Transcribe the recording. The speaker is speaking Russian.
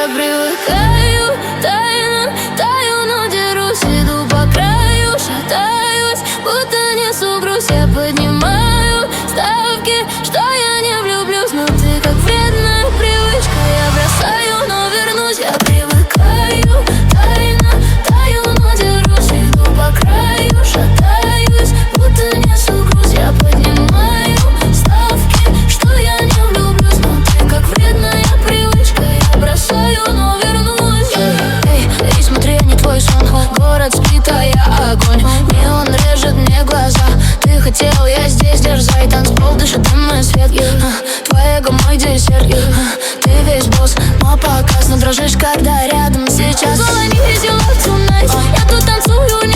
я привыкаю, тайно таю, но дерусь. Иду по краю, шатаюсь, будто несу груз. Я поднимаю ставки, что я не влюблюсь. Но ты как вредная привычка, я бросаю, но вернусь. Я привыкаю, тайно таю, но дерусь. Иду по краю, шатаюсь, будто несу груз. Я поднимаю ставки, что я не влюблюсь. Но ты как вредная привычка, я бросаю, но вернусь. Эй, смотри, я не твой сон. Город спит, а я огонь. Неон режет мне глаза. Ты хотел, я здесь, дерзай. Танцпол дышит дымный свет. Твоя эго мой десерт. Ты весь босс, но показно дрожишь, когда рядом сейчас. All I need is your love tonight. Я тут танцую,